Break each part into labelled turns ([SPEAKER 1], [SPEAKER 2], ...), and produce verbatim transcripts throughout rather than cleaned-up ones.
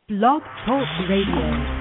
[SPEAKER 1] Blog Talk Radio.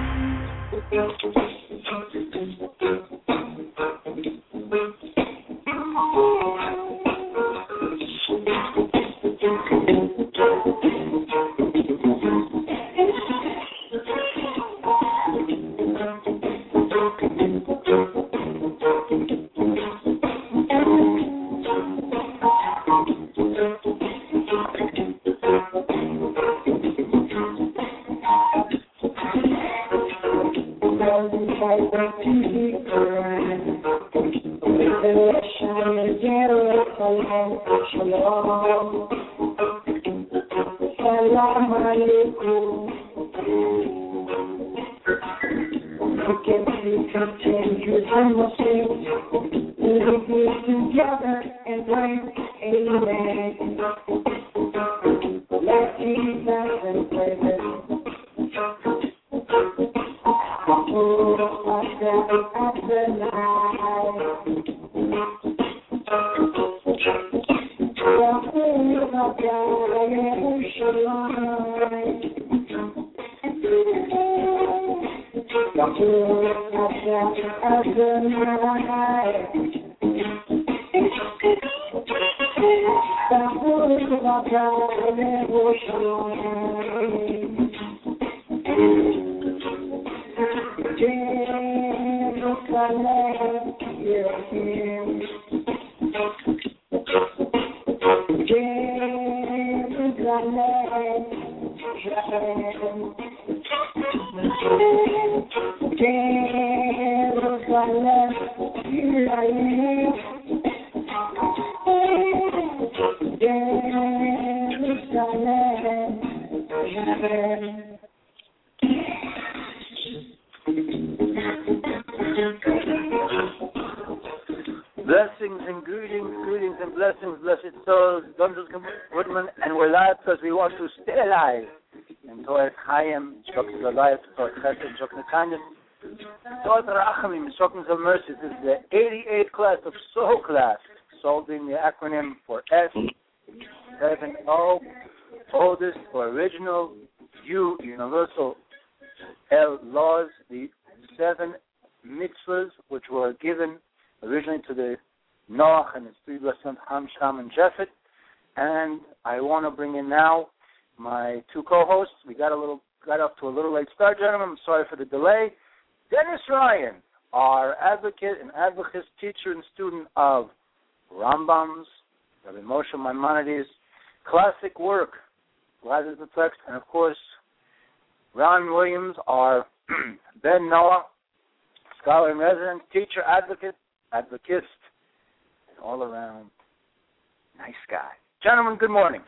[SPEAKER 2] Blessings and greetings, greetings and blessings, blessed souls, Donald Woodman, and we're live because we want to stay alive. And Torah Chaim, instructions of life, Torah Chesed, instructions of kindness, Torah Rachamim, instructions of mercy. This is the eighty-eighth class of Soul Class, Soul being the acronym for S, seven O, oldest or original, U, universal, L, laws, the seven mitzvahs which were given originally to the Noach and his three blessed sons, Ham, Sham, and Japheth. And I want to bring in now my two co-hosts. We got a little got off to a little late start, gentlemen. I'm sorry for the delay. Dennis Ryan, our advocate and advocate, teacher and student of Rambam's, Rabbi Moshe Maimonides' classic work, Lies of the Text, and of course, Ron Williams, our Ben Noah, scholar in residence, teacher, advocate, advocist, and all around nice guy. Gentlemen, good morning.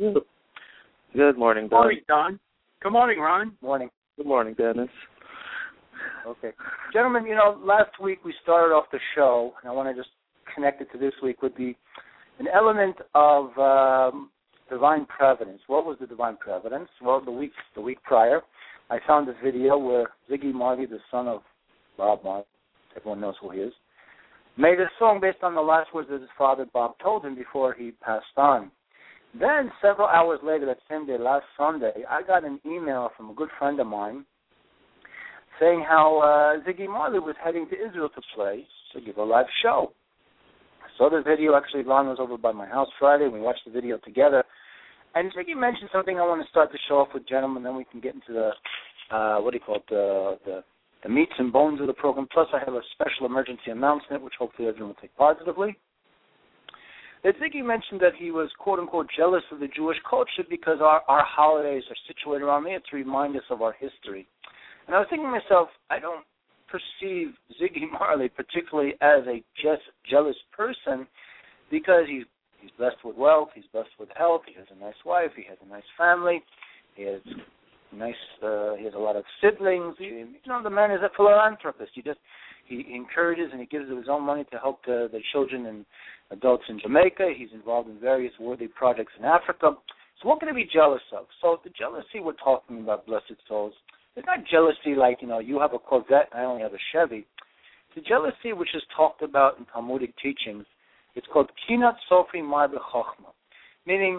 [SPEAKER 3] Good morning, Don.
[SPEAKER 4] Good morning, Don. Good morning, Ron.
[SPEAKER 2] Morning.
[SPEAKER 3] Good morning, Dennis.
[SPEAKER 2] Okay. Gentlemen, you know, last week we started off the show, and I want to just connect it to this week with the an element of um, divine providence. What was the divine providence? Well, the week the week prior, I found a video where Ziggy Marley, the son of Bob Marley, everyone knows who he is, made a song based on the last words that his father Bob told him before he passed on. Then, several hours later, that same day, last Sunday, I got an email from a good friend of mine saying how uh, Ziggy Marley was heading to Israel to play, to give a live show. I saw the video. Actually, Ron was over by my house Friday, and we watched the video together. And Ziggy mentioned something I want to start the show off with, gentlemen, then we can get into the, uh, what do you call it, the, the, the meats and bones of the program. Plus, I have a special emergency announcement, which hopefully everyone will take positively. That Ziggy mentioned that he was, quote-unquote, jealous of the Jewish culture because our, our holidays are situated around there to remind us of our history. And I was thinking to myself, I don't perceive Ziggy Marley particularly as a just jealous person because he's he's blessed with wealth, he's blessed with health, he has a nice wife, he has a nice family, he has nice, uh, he has a lot of siblings. He, you know, the man is a philanthropist. He just he encourages and he gives of his own money to help the, the children and adults in Jamaica. He's involved in various worthy projects in Africa. So what can he be jealous of? So the jealousy we're talking about, blessed souls, it's not jealousy like, you know, you have a Corvette and I only have a Chevy. The jealousy which is talked about in Talmudic teachings, it's called Kinat Sofi Mar B'Chochma, meaning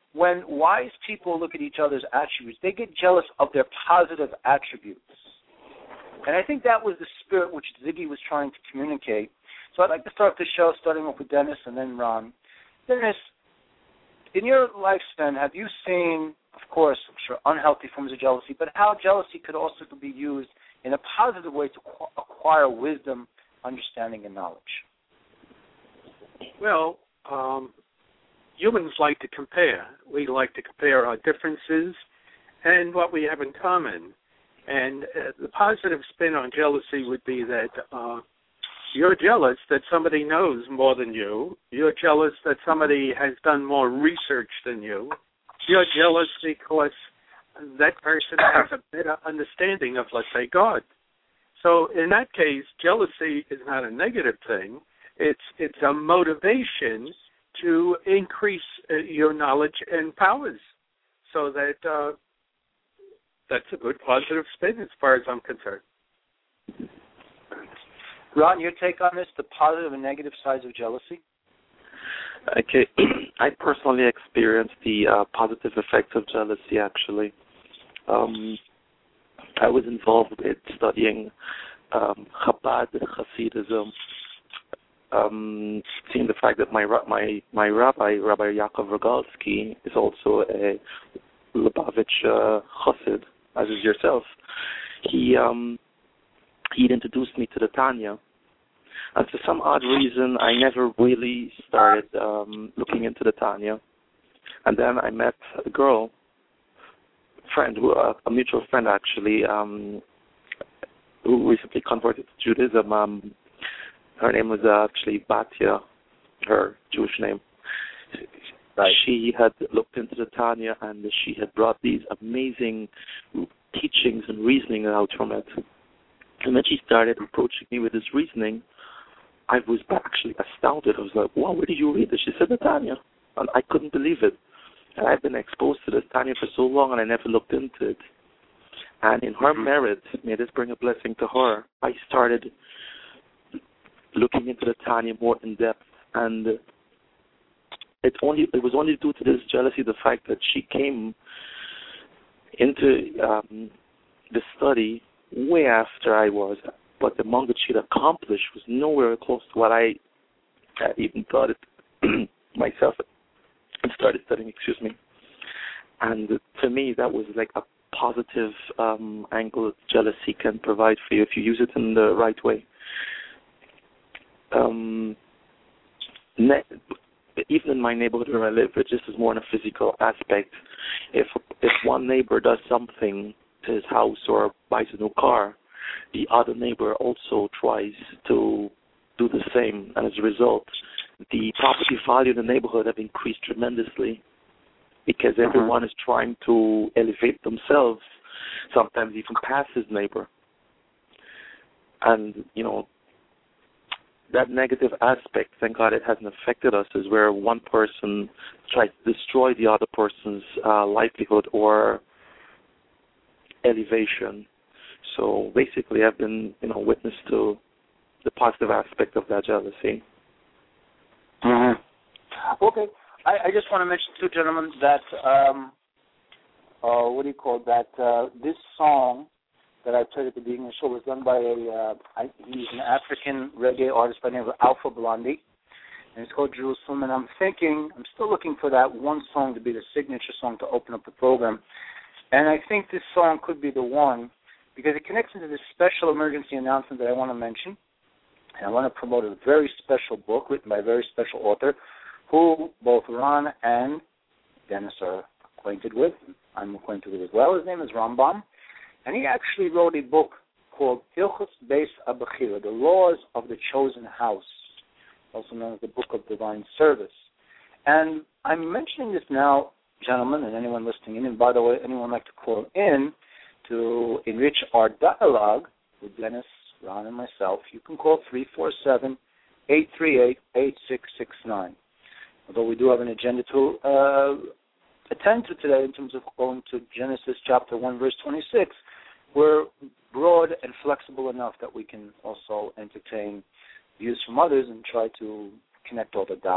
[SPEAKER 2] when wise people look at each other's attributes, they get jealous of their positive attributes. And I think that was the spirit which Ziggy was trying to communicate. So I'd like to start the show starting off with Dennis and then Ron. Dennis, in your lifespan, have you seen, of course, I'm sure, unhealthy forms of jealousy, but how jealousy could also be used in a positive way to acquire wisdom, understanding, and knowledge?
[SPEAKER 4] Well, um, humans like to compare. We like to compare our differences and what we have in common. And uh, the positive spin on jealousy would be that uh, you're jealous that somebody knows more than you. You're jealous that somebody has done more research than you. You're jealous because that person has a better understanding of, let's say, God. So in that case, jealousy is not a negative thing. It's it's a motivation to increase uh, your knowledge and powers, so that uh, that's a good positive spin as far as I'm concerned.
[SPEAKER 2] Ron, your take on this, the positive and negative sides of jealousy?
[SPEAKER 3] Okay, I personally experienced the uh, positive effects of jealousy, actually. Um, I was involved with studying um, Chabad Hasidism, um, seeing the fact that my my my rabbi, Rabbi Yaakov Rogalski, is also a Lubavitch uh, Chassid, as is yourself. He um, he'd introduced me to the Tanya, and for some odd reason, I never really started um, looking into the Tanya. And then I met a girl, friend, who, uh, a mutual friend actually, um, who recently converted to Judaism. Um, her name was uh, actually Batya, her Jewish name. Right. She had looked into the Tanya, and she had brought these amazing teachings and reasoning out from it. And then she started approaching me with this reasoning. I was actually astounded. I was like, wow, where did you read this? She said the Tanya. And I couldn't believe it. And I've been exposed to this Tanya for so long, and I never looked into it. And in her mm-hmm. merit, may this bring a blessing to her, I started looking into the Tanya more in depth. And it only it was only due to this jealousy, the fact that she came into um, the study way after I was, but the amount that she'd accomplished was nowhere close to what I uh, even thought it myself and started studying, excuse me. And to me, that was like a positive um, angle that jealousy can provide for you if you use it in the right way. Um, ne- even in my neighborhood where I live, it just is more in a physical aspect. If if one neighbor does something to his house or buys a new car, the other neighbor also tries to do the same, and as a result, the property value in the neighborhood have increased tremendously because everyone is trying to elevate themselves, sometimes even past his neighbor. And, you know, that negative aspect, thank God it hasn't affected us, is where one person tries to destroy the other person's uh, livelihood or elevation. So basically, I've been, you know, witness to the positive aspect of that jealousy.
[SPEAKER 2] Mm-hmm. Okay, I, I just want to mention, too, gentlemen, that um, uh, what do you call it, that uh, this song that I played at the beginning of the show was done by a uh, I, he's an African reggae artist by the name of Alpha Blondy, and it's called Jerusalem. And I'm thinking, I'm still looking for that one song to be the signature song to open up the program. And I think this song could be the one, because it connects into this special emergency announcement that I want to mention. And I want to promote a very special book written by a very special author who both Ron and Dennis are acquainted with. I'm acquainted with as well. His name is Rambam. And he actually wrote a book called Hilchos Beis Abachira, The Laws of the Chosen House, also known as the Book of Divine Service. And I'm mentioning this now, gentlemen, and anyone listening in, and by the way, anyone like to call in to enrich our dialogue with Dennis, Ron, and myself, you can call three four seven, eight three eight, eight six six nine. Although we do have an agenda to uh, attend to today in terms of going to Genesis chapter one, verse twenty-six, we're broad and flexible enough that we can also entertain views from others and try to connect all the dots.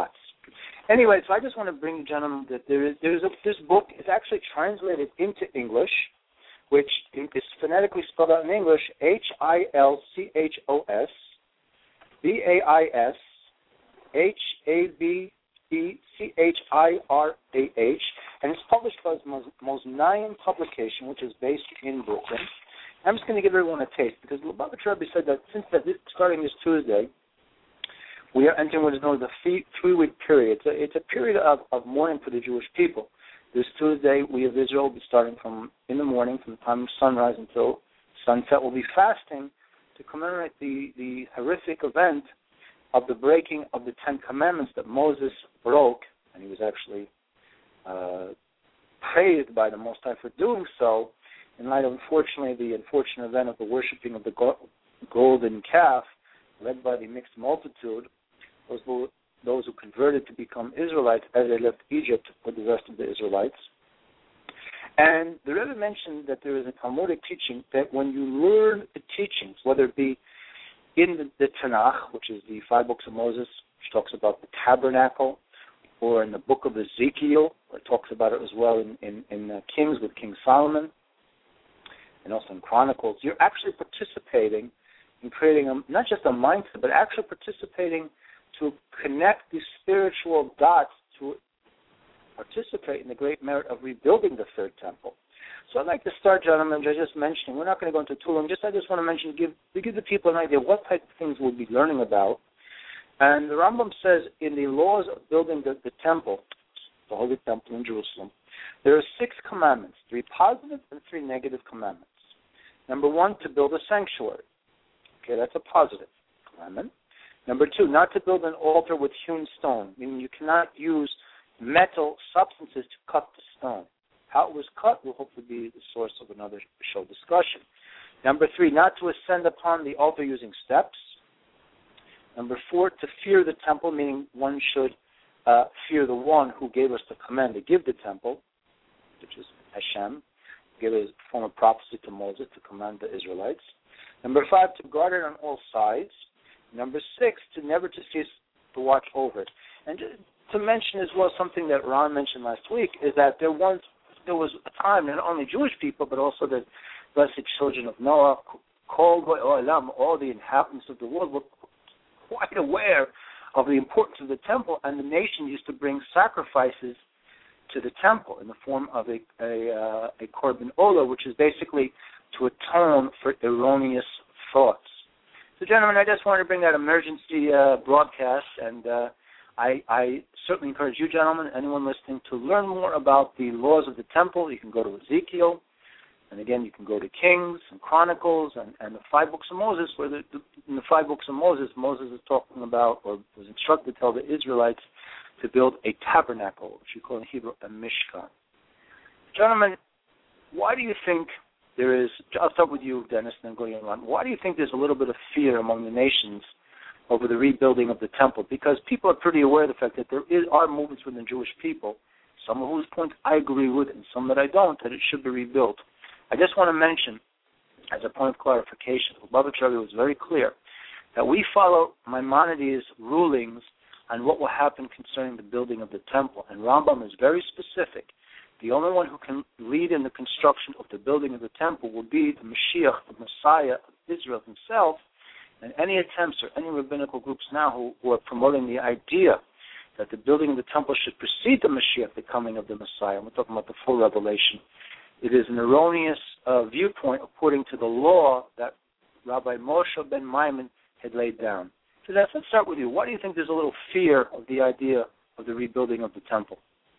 [SPEAKER 2] Anyway, so I just want to bring you, gentlemen, that there is there's a, this book is actually translated into English, which is phonetically spelled out in English: H I L C H O S B A I S H A B E C H I R A H, and it's published by Moznaim Publication, which is based in Brooklyn. I'm just going to give everyone a taste, because Lubavitch Rebbe said that since that this, starting this Tuesday, we are entering what is known as a three-week period. It's a, it's a period of, of mourning for the Jewish people. This Tuesday, we of Israel will be starting from in the morning, from the time of sunrise until sunset. We'll be fasting to commemorate the, the horrific event of the breaking of the Ten Commandments that Moses broke, and he was actually uh, praised by the Most High for doing so, in light of, unfortunately, the unfortunate event of the worshiping of the go- golden calf, led by the mixed multitude, those who, those who converted to become Israelites as they left Egypt with the rest of the Israelites. And the Rebbe mentioned that there is a Talmudic teaching that when you learn the teachings, whether it be in the, the Tanakh, which is the five books of Moses, which talks about the tabernacle, or in the book of Ezekiel, where it talks about it as well in, in, in uh, Kings with King Solomon, and also in Chronicles, you're actually participating in creating a, not just a mindset, but actually participating to connect the spiritual dots to participate in the great merit of rebuilding the third temple. So I'd like to start, gentlemen, by just mentioning, we're not going to go into Tulum, just I just want to mention, give, to give the people an idea what type of things we'll be learning about. And the Rambam says in the laws of building the, the temple, the Holy Temple in Jerusalem, there are six commandments, three positive and three negative commandments. Number one, to build a sanctuary. Okay, that's a positive commandment. Number two, not to build an altar with hewn stone, meaning you cannot use metal substances to cut the stone. How it was cut will hopefully be the source of another show discussion. Number three, not to ascend upon the altar using steps. Number four, to fear the temple, meaning one should uh, fear the one who gave us the command to give the temple, which is Hashem, gave a form of prophecy to Moses to command the Israelites. Number five, to guard it on all sides. Number six, to never to cease to watch over it. And to mention as well something that Ron mentioned last week is that there once there was a time not only Jewish people but also the blessed children of Noah, called Olam, all the inhabitants of the world were quite aware of the importance of the temple, and the nation used to bring sacrifices to the temple in the form of a a, uh, a korban olah, which is basically to atone for erroneous thoughts. So, gentlemen, I just wanted to bring that emergency uh, broadcast, and uh, I, I certainly encourage you, gentlemen, anyone listening, to learn more about the laws of the temple. You can go to Ezekiel, and again, you can go to Kings and Chronicles and, and the five books of Moses, where the, the, in the five books of Moses, Moses is talking about, or was instructed to tell the Israelites to build a tabernacle, which we call in Hebrew a mishkan. Gentlemen, why do you think there is, I'll start with you, Dennis, and then go to you, Ron. Why do you think there's a little bit of fear among the nations over the rebuilding of the temple? Because people are pretty aware of the fact that there is, are movements within the Jewish people, some of whose points I agree with and some that I don't, that it should be rebuilt. I just want to mention, as a point of clarification, Lubavitch Rebbe was very clear that we follow Maimonides' rulings on what will happen concerning the building of the temple. And Rambam is very specific. The only one who can lead in the construction of the building of the temple will be the Mashiach, the Messiah of Israel himself. And any attempts or any rabbinical groups now who, who are promoting the idea that the building of the temple should precede the Mashiach, the coming of the Messiah, and we're talking about the full revelation, it is an erroneous uh, viewpoint according to the law that Rabbi Moshe ben Maimon had laid down. So that's, let's start with you. Why do you think there's a little fear of the idea of the rebuilding of the temple?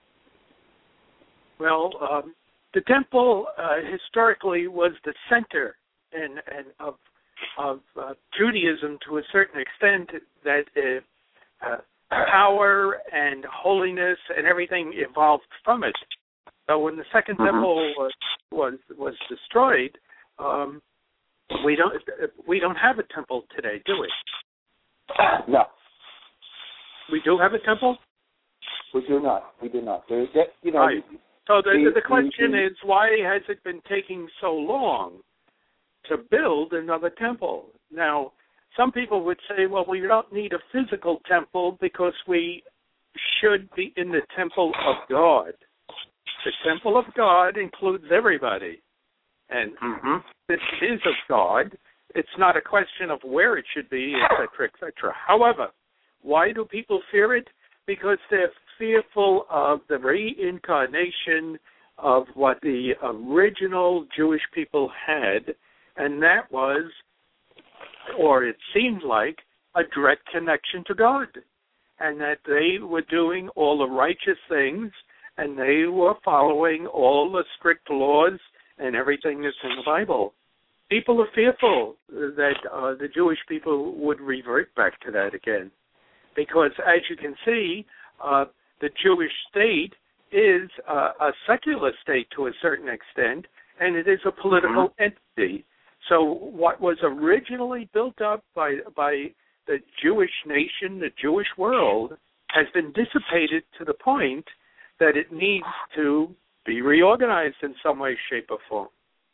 [SPEAKER 4] Well, um, the temple uh, historically was the center and, and of of uh, Judaism to a certain extent, that uh, uh, power and holiness and everything evolved from it. So when the second mm-hmm. temple was was, was destroyed, um, we don't we don't have a temple today, do we?
[SPEAKER 2] No.
[SPEAKER 4] We do have a temple?
[SPEAKER 2] We do not. We do not. There's, you know.
[SPEAKER 4] Right. So the,
[SPEAKER 2] the,
[SPEAKER 4] the question
[SPEAKER 2] the,
[SPEAKER 4] is, why has it been taking so long to build another temple? Now, some people would say, well, we don't need a physical temple because we should be in the temple of God. The temple of God includes everybody. And
[SPEAKER 2] Mm-hmm.
[SPEAKER 4] this is of God. It's not a question of where it should be, et cetera, et cetera. However, why do people fear it? Because they're fearful of the reincarnation of what the original Jewish people had, and that was, or it seemed like, a direct connection to God, and that they were doing all the righteous things, and they were following all the strict laws and everything that's in the Bible. People are fearful that uh, the Jewish people would revert back to that again, because as you can see, uh, the Jewish state is uh, a secular state to a certain extent, and it is a political mm-hmm. entity. So what was originally built up by by the Jewish nation, the Jewish world, has been dissipated to the point that it needs to be reorganized in some way, shape, or form.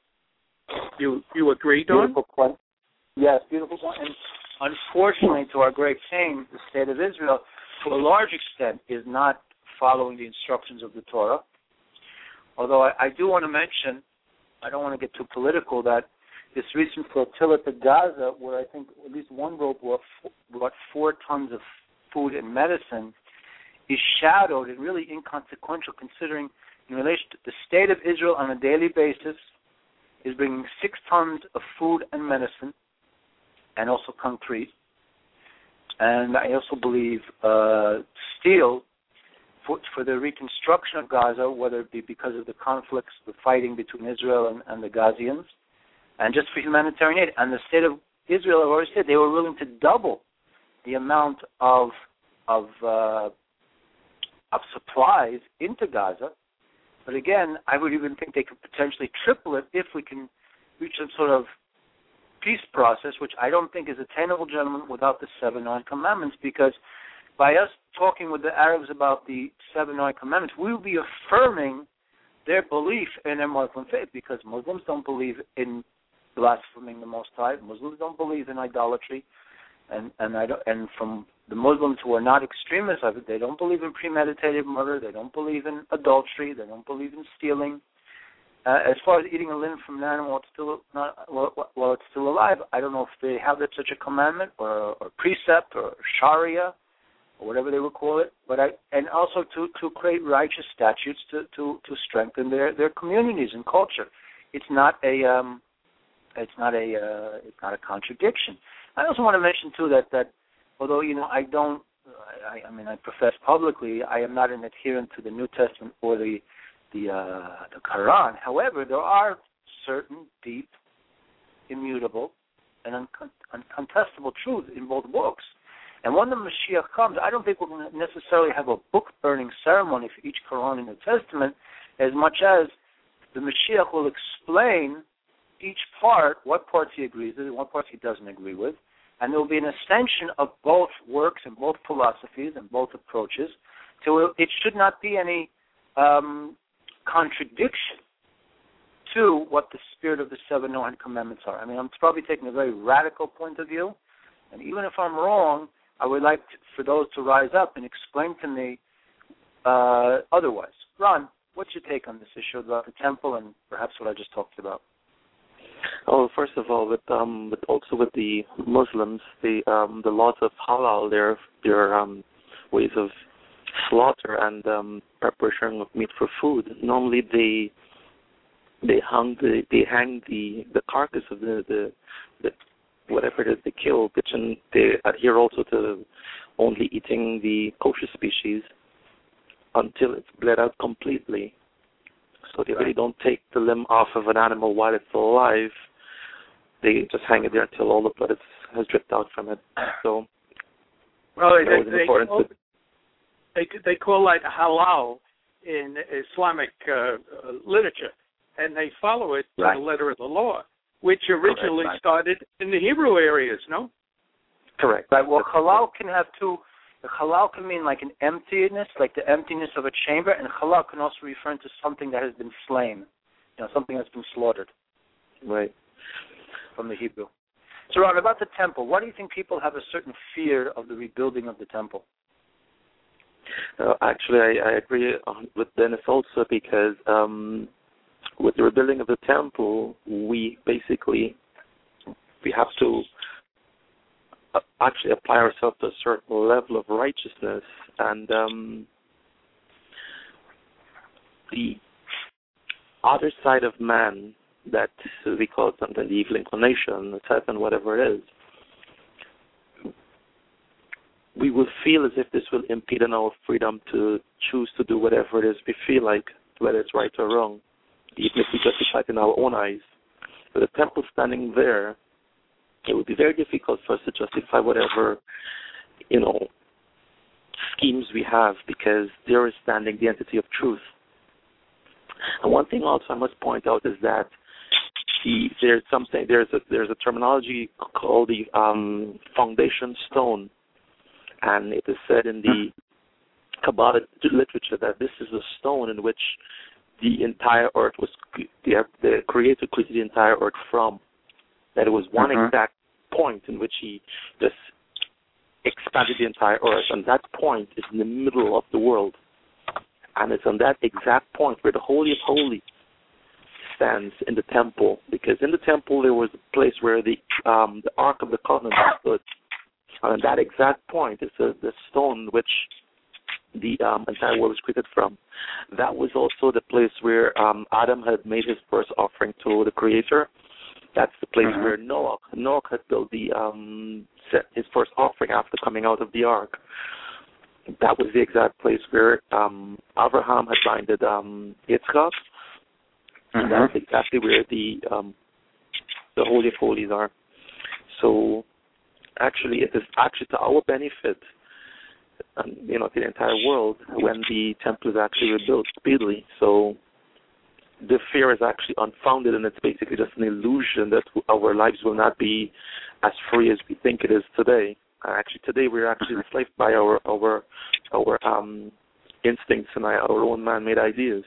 [SPEAKER 4] You you agree, Don?
[SPEAKER 2] Beautiful point. Yes, beautiful point. And unfortunately, to our great shame, the state of Israel, to a large extent, is not following the instructions of the Torah. Although I, I do want to mention, I don't want to get too political, that this recent flotilla to Gaza, where I think at least one boat brought, brought four tons of food and medicine, is shadowed and really inconsequential considering in relation to the state of Israel on a daily basis is bringing six tons of food and medicine and also concrete. And I also believe uh, steel for, for the reconstruction of Gaza, whether it be because of the conflicts, the fighting between Israel and, and the Gazians, and just for humanitarian aid. And the state of Israel, I've already said, they were willing to double the amount of of uh, of supplies into Gaza. But again, I would even think they could potentially triple it if we can reach some sort of peace process, which I don't think is attainable, gentlemen, without the seven nine commandments, because by us talking with the Arabs about the seven nine commandments, we will be affirming their belief in their Muslim faith, because Muslims don't believe in blaspheming the Most High. Muslims don't believe in idolatry, and and I don't, and from the Muslims who are not extremists of it, they don't believe in premeditated murder. They don't believe in adultery. They don't believe in stealing. Uh, as far as eating a limb from an animal, it's still not while well, well, it's still alive. I don't know if they have that such a commandment or, or precept or Sharia or whatever they would call it. But I and also to, to create righteous statutes to, to, to strengthen their, their communities and culture. It's not a um, it's not a uh, it's not a contradiction. I also want to mention too that that although you know I don't I, I mean I profess publicly I am not an adherent to the New Testament or the the uh, the Quran. However, there are certain deep, immutable, and uncon- uncontestable truths in both books. And when the Mashiach comes, I don't think we're going to necessarily have a book-burning ceremony for each Quran and New Testament, as much as the Mashiach will explain each part, what parts he agrees with and what parts he doesn't agree with, and there will be an ascension of both works and both philosophies and both approaches. So it should not be any um, contradiction to what the spirit of the seven Noahic commandments are. I mean, I'm probably taking a very radical point of view, and even if I'm wrong, I would like to, for those to rise up and explain to me uh, otherwise. Ron, what's your take on this issue about the temple and perhaps what I just talked about?
[SPEAKER 3] Oh, first of all, with um, with also with the Muslims, the um, the laws of halal, their their um, ways of slaughter and um, preparation of meat for food. Normally, they they hung the they hang the, the carcass of the, the the whatever it is they kill, and they adhere also to only eating the kosher species until it's bled out completely. So they really don't take the limb off of an animal while it's still alive. They just hang it there until all the blood is, has dripped out from it. So
[SPEAKER 4] well,
[SPEAKER 3] that
[SPEAKER 4] they,
[SPEAKER 3] was
[SPEAKER 4] they,
[SPEAKER 3] important.
[SPEAKER 4] call, they, they call that halal in Islamic uh, literature, and they follow it to
[SPEAKER 3] right.
[SPEAKER 4] the letter of the law, which originally
[SPEAKER 3] Correct, right.
[SPEAKER 4] started in the Hebrew areas, no?
[SPEAKER 3] Correct.
[SPEAKER 2] Right. Well, halal can have two. Halal can mean like an emptiness, like the emptiness of a chamber, and halal can also refer to something that has been slain, you know, something that's been slaughtered.
[SPEAKER 3] Right.
[SPEAKER 2] From the Hebrew. So, Ron, about the temple, why do you think people have a certain fear of the rebuilding of the temple?
[SPEAKER 3] Uh, actually, I, I agree with Dennis also because um, with the rebuilding of the temple, we basically we have to uh, actually apply ourselves to a certain level of righteousness, and um, the other side of man that we call something the evil inclination, the Satan, whatever it is, we will feel as if this will impede on our freedom to choose to do whatever it is we feel like, whether it's right or wrong, even if we justify it in our own eyes. With the temple standing there, it would be very difficult for us to justify whatever, you know, schemes we have, because there is standing the entity of truth. And one thing also I must point out is that the, there's something there's a there's a terminology called the um, foundation stone. And it is said in the Kabbalah literature that this is a stone in which the entire earth was, the, the Creator created the entire earth from. That it was one mm-hmm. exact point in which He just expanded the entire earth, and that point is in the middle of the world. And it's on that exact point where the Holy of Holies stands in the temple, because in the temple there was a place where the um, the Ark of the Covenant stood. And on that exact point is the, the stone which the um, entire world was created from. That was also the place where um, Adam had made his first offering to the Creator. That's the place mm-hmm. where Noah, Noah had built the um, set his first offering after coming out of the ark. That was the exact place where um, Abraham had binded um, Yitzchak. Mm-hmm. And that's exactly where the um, the Holy of Holies are. So actually, it is actually to our benefit, um, you know, to the entire world, when the temple is actually rebuilt speedily. So the fear is actually unfounded, and it's basically just an illusion that our lives will not be as free as we think it is today. Uh, actually, today we're actually enslaved by our our our um, instincts and our own man-made ideas.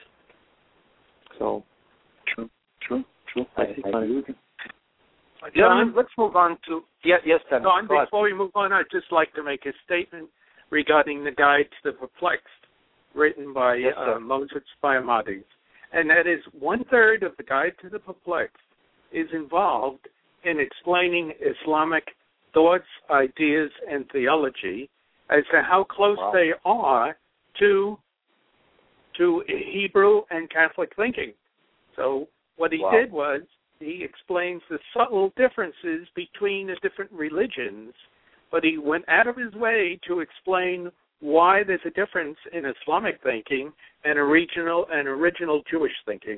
[SPEAKER 3] So
[SPEAKER 2] true, true, true.
[SPEAKER 3] I think I agree.
[SPEAKER 2] John, let's move on to yes, yes, Dennis.
[SPEAKER 4] John, before we move on, I'd just like to make a statement regarding the Guide to the Perplexed, written by
[SPEAKER 2] yes,
[SPEAKER 4] uh, Moses Maimonides, and that is one third of the Guide to the Perplexed is involved in explaining Islamic thoughts, ideas, and theology as to how close wow. they are to to Hebrew and Catholic thinking. So what he wow. did was he explains the subtle differences between the different religions, but he went out of his way to explain why there's a difference in Islamic thinking and original and original Jewish thinking.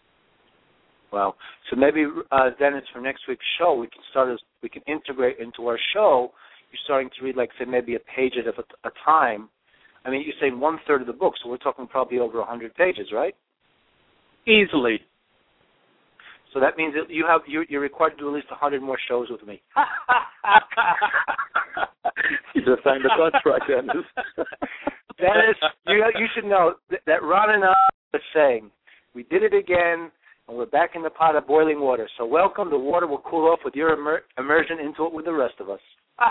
[SPEAKER 2] Wow. So maybe, uh, Dennis, for next week's show, we can start as we can integrate into our show. You're starting to read, like, say, maybe a page at a, a time. I mean, you're saying one third of the book, so we're talking probably over a hundred pages, right?
[SPEAKER 4] Easily.
[SPEAKER 2] So that means that you have you're, you're required to do at least a hundred more shows with me.
[SPEAKER 3] You just signed the contract, Dennis.
[SPEAKER 2] Dennis, you you should know that, that Ron and I are saying we did it again, and we're back in the pot of boiling water. So welcome. The water will cool off with your immer- immersion into it with the rest of us.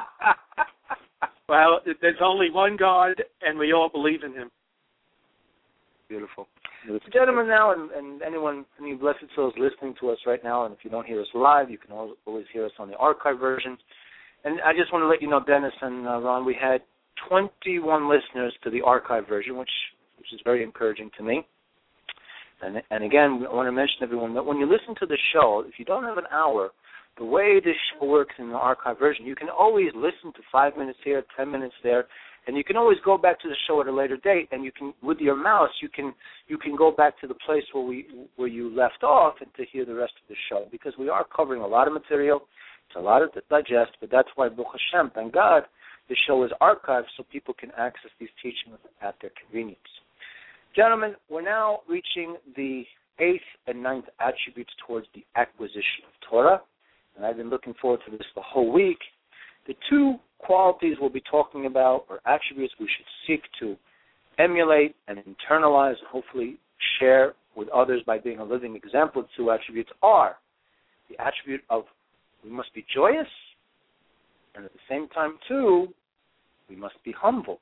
[SPEAKER 4] Well, there's only one God, and we all believe in Him.
[SPEAKER 2] Beautiful. Gentlemen, now, and, and anyone, any blessed souls listening to us right now, and if you don't hear us live, you can always hear us on the archive version. And I just want to let you know, Dennis and uh, Ron, we had twenty-one listeners to the archive version, which which is very encouraging to me. And, and again, I want to mention to everyone that when you listen to the show, if you don't have an hour, the way this show works in the archive version, you can always listen to five minutes here, ten minutes there, and you can always go back to the show at a later date. And you can, with your mouse, you can you can go back to the place where we where you left off and to hear the rest of the show, because we are covering a lot of material. It's a lot to digest, but that's why, Baruch Hashem, thank God, the show is archived so people can access these teachings at their convenience. Gentlemen, we're now reaching the eighth and ninth attributes towards the acquisition of Torah, and I've been looking forward to this the whole week. The two qualities we'll be talking about, or attributes we should seek to emulate and internalize and hopefully share with others by being a living example of two attributes, are the attribute of we must be joyous, and at the same time, too, we must be humble.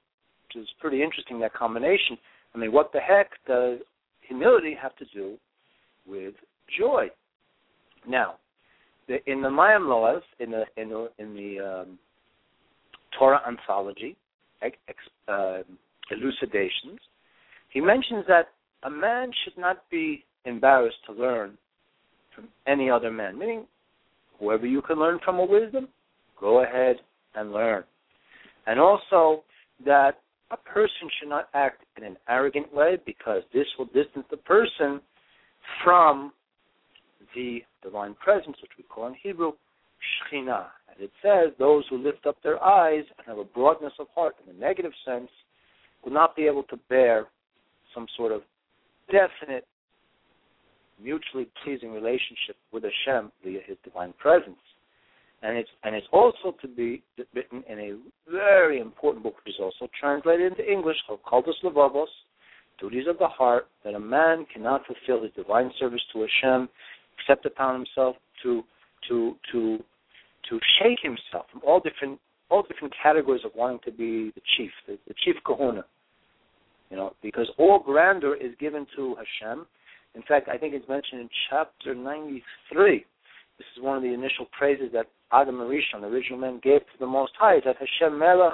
[SPEAKER 2] which is pretty interesting, that combination. I mean, what the heck does humility have to do with joy? Now, the, in the Mayim Loas, in the in the in the um, Torah anthology, ex, uh, elucidations, he mentions that a man should not be embarrassed to learn from any other man, meaning whoever you can learn from a wisdom, go ahead and learn. And also that a person should not act in an arrogant way, because this will distance the person from the divine presence, which we call in Hebrew Shekhinah. And it says those who lift up their eyes and have a broadness of heart in the negative sense will not be able to bear some sort of definite, mutually pleasing relationship with Hashem via His divine presence. And it's and it's also to be written in a very important book, which is also translated into English, called Koldos Levavos, Duties of the Heart, that a man cannot fulfill his divine service to Hashem except upon himself to to to to shake himself from all different all different categories of wanting to be the chief, the, the chief kahuna. You know, because all grandeur is given to Hashem. In fact, I think it's mentioned in chapter ninety-three. This is one of the initial praises that Adam Arishon, the original man, gave to the Most High, that Hashem Melech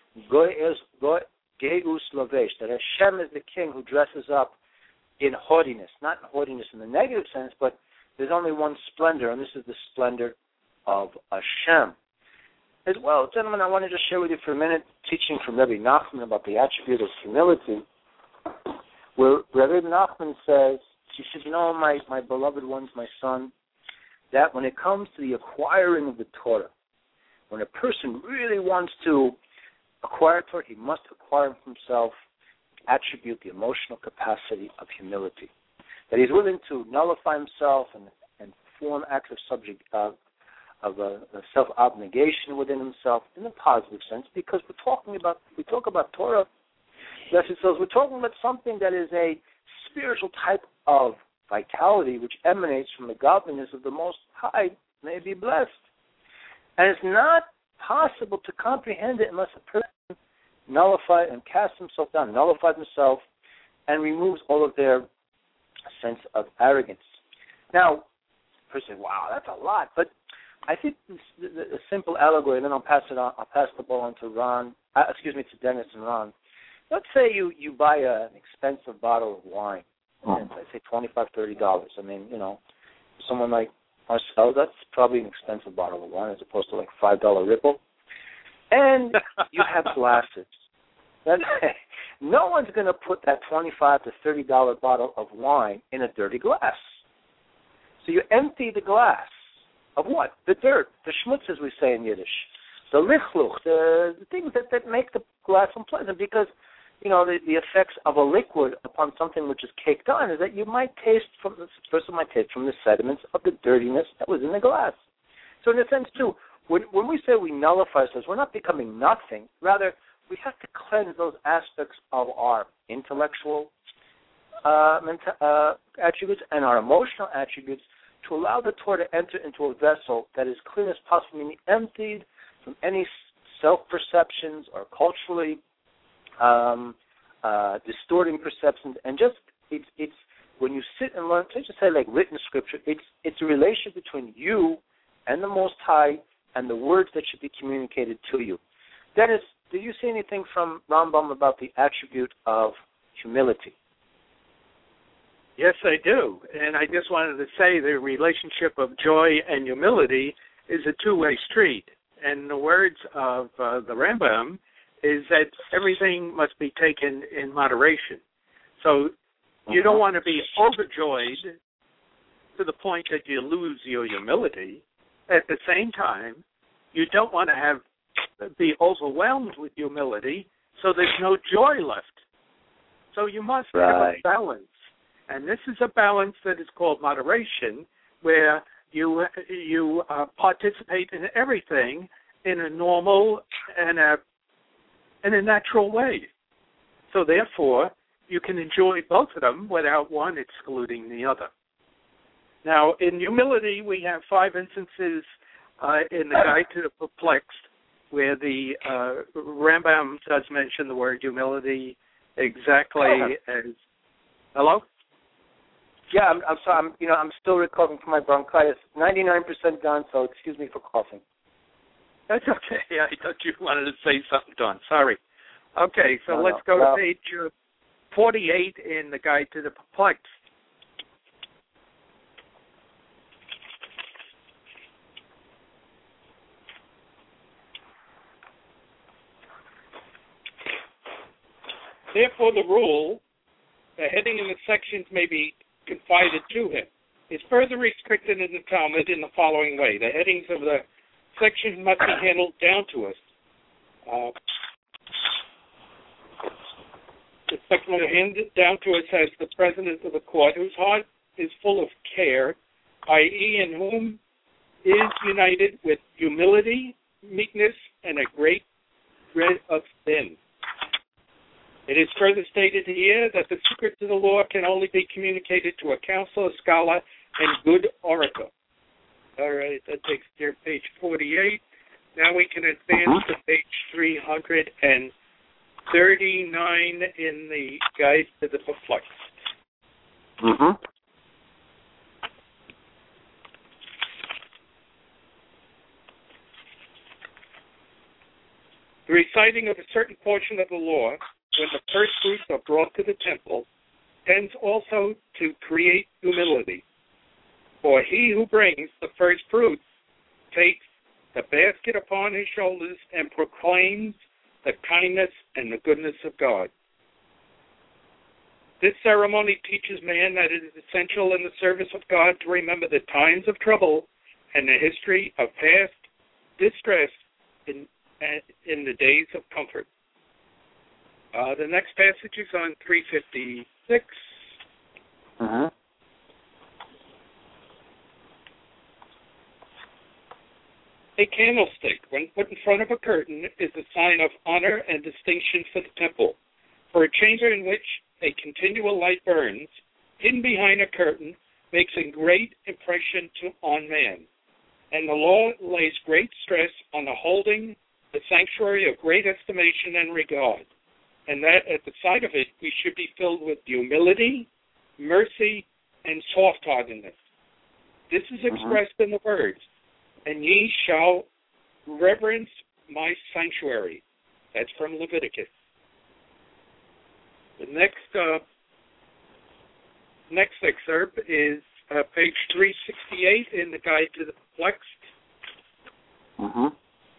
[SPEAKER 2] Geus Lavesh, that Hashem is the king who dresses up in haughtiness, not haughtiness in the negative sense, but there's only one splendor, and this is the splendor of Hashem. As well, gentlemen, I want to just share with you for a minute teaching from Rebbe Nachman about the attribute of humility, where Rebbe Nachman says, you should know, my, my beloved ones, my son, that when it comes to the acquiring of the Torah, when a person really wants to acquire Torah, he must acquire himself the attribute, the emotional capacity of humility. That he's willing to nullify himself and, and form acts of subject uh, of a, a self-abnegation within himself in a positive sense, because we're talking about we talk about Torah. Yes, it says we're talking about something that is a spiritual type of vitality which emanates from the godliness of the Most High, may be blessed. And it's not possible to comprehend it unless a person nullifies and casts himself down, nullifies himself, and removes all of their sense of arrogance. Now, a person says, wow, that's a lot, but I think this, the, the, the simple allegory, and then I'll pass it on, I'll pass the ball on to Ron, uh, excuse me, to Dennis and Ron. Let's say you, you buy a, an expensive bottle of wine. And I say twenty-five dollars, thirty dollars. I mean, you know, someone like ourselves, that's probably an expensive bottle of wine as opposed to like five dollar Ripple. And you have glasses. Then, no one's going to put that twenty-five to thirty dollar bottle of wine in a dirty glass. So you empty the glass of what? The dirt, the schmutz, as we say in Yiddish, the lichluch, the, the things that, that make the glass unpleasant, because you know, the, the effects of a liquid upon something which is caked on is that you might taste from the person might taste from the sediments of the dirtiness that was in the glass. So in a sense, too, when, when we say we nullify ourselves, we're not becoming nothing. Rather, we have to cleanse those aspects of our intellectual uh, menta- uh, attributes and our emotional attributes to allow the Torah to enter into a vessel that is clean as possible, meaning emptied from any self-perceptions or culturally Um, uh, distorting perceptions, and just it's it's when you sit and learn, let's just say like written scripture, it's it's a relation between you and the Most High and the words that should be communicated to you. Dennis, do you see anything from Rambam about the attribute of humility?
[SPEAKER 4] Yes, I do, and I just wanted to say the relationship of joy and humility is a two-way street. And in the words of uh, the Rambam, is that everything must be taken in moderation. So you don't want to be overjoyed to the point that you lose your humility. At the same time, you don't want to have be overwhelmed with humility so there's no joy left. So you must right. have a balance. And this is a balance that is called moderation, where you you uh, participate in everything in a normal and a in a natural way. So therefore, you can enjoy both of them without one excluding the other. Now, in humility, we have five instances uh, in the Guide to the Perplexed where the uh, Rambam does mention the word humility exactly as. Hello?
[SPEAKER 2] Yeah, I'm, I'm sorry. I'm, you know, I'm still recovering from my bronchitis. ninety-nine percent done, so excuse me for coughing.
[SPEAKER 4] That's okay. I thought you wanted to say something, Don. Sorry. Okay, so
[SPEAKER 2] no,
[SPEAKER 4] let's
[SPEAKER 2] no.
[SPEAKER 4] go
[SPEAKER 2] well,
[SPEAKER 4] to page uh, forty-eight in the Guide to the Perplexed. Therefore, the rule, the heading in the sections may be confided to him, is further restricted in the Talmud in the following way. The headings of the sections must be handled down to us. Uh, the section handed down to us as the president of the court, whose heart is full of care, that is, in whom is united with humility, meekness, and a great dread of sin. It is further stated here that the secrets of the law can only be communicated to a counselor, scholar, and good orator. All right, that takes care of page forty-eight. Now we can advance to page three hundred thirty-nine in the Guide to the Perplexed.
[SPEAKER 2] Mm-hmm.
[SPEAKER 4] The reciting of a certain portion of the law, when the first fruits are brought to the temple, tends also to create humility. For he who brings the first fruits takes the basket upon his shoulders and proclaims the kindness and the goodness of God. This ceremony teaches man that it is essential in the service of God to remember the times of trouble and the history of past distress in, in the days of comfort. Uh, the next passage is on three fifty-six.
[SPEAKER 2] Uh-huh.
[SPEAKER 4] A candlestick, when put in front of a curtain, is a sign of honor and distinction for the temple. For a chamber in which a continual light burns, hidden behind a curtain, makes a great impression to, on man. And the law lays great stress on the holding the sanctuary of great estimation and regard, and that at the sight of it we should be filled with humility, mercy, and soft-heartedness. This is expressed uh-huh. in the words, and ye shall reverence my sanctuary. That's from Leviticus. The next uh, next excerpt is uh, page three sixty-eight in the Guide to the Perplexed.
[SPEAKER 2] Uh-huh.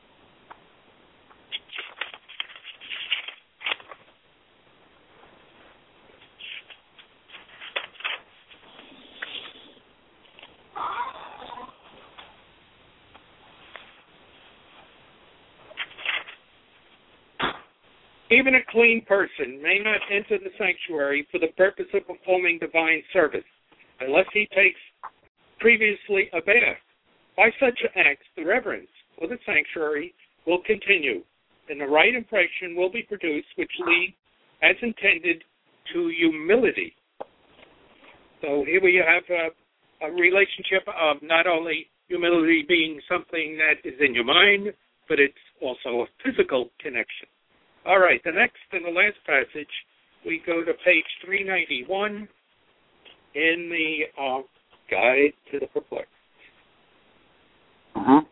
[SPEAKER 4] Even a clean person may not enter the sanctuary for the purpose of performing divine service, unless he takes previously a bath. By such acts, the reverence for the sanctuary will continue, and the right impression will be produced, which leads, as intended, to humility. So here we have a, a relationship of not only humility being something that is in your mind, but it's also a physical connection. All right, the next and the last passage, we go to page three ninety-one in the uh, Guide to the Perplexed.
[SPEAKER 2] Uh-huh.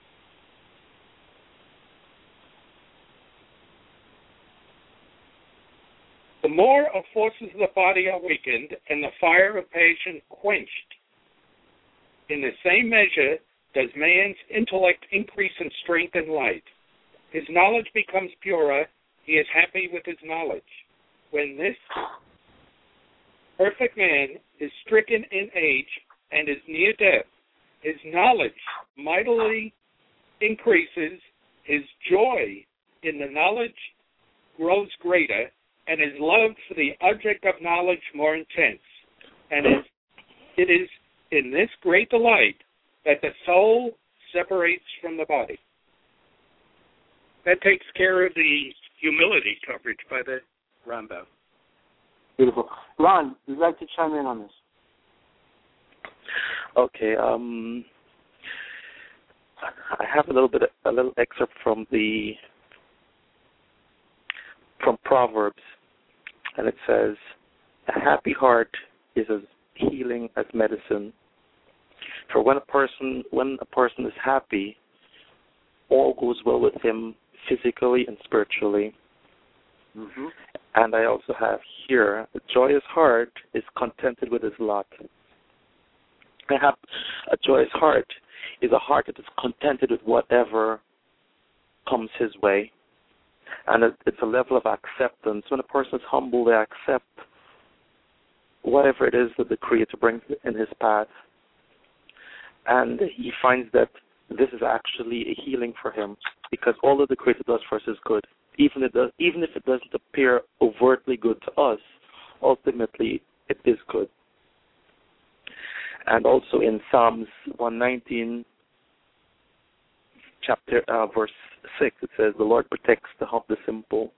[SPEAKER 4] The more of forces of the body are weakened and the fire of passion quenched, in the same measure does man's intellect increase in strength and light. His knowledge becomes purer. He is happy with his knowledge. When this perfect man is stricken in age and is near death, his knowledge mightily increases, his joy in the knowledge grows greater, and his love for the object of knowledge more intense. And it is in this great delight that the soul separates from the body. That takes care of the humility coverage by the Rambam.
[SPEAKER 2] Beautiful. Ron, would you like to chime in on this?
[SPEAKER 3] Okay. Um, I have a little bit, a little excerpt from the from Proverbs, and it says, "A happy heart is as healing as medicine. For when a person when a person is happy, all goes well with him physically and spiritually."
[SPEAKER 2] Mm-hmm.
[SPEAKER 3] And I also have here, "A joyous heart is contented with his lot." I have a joyous heart is a heart that is contented with whatever comes his way. And it, it's a level of acceptance. When a person is humble, they accept whatever it is that the Creator brings in his path. And he finds that this is actually a healing for him, because all that the Creator does for us is good. Even if, it does, even if it doesn't appear overtly good to us, ultimately it is good. And also in Psalms one nineteen, chapter uh, verse six, it says, "The Lord protects the, hum- the simple."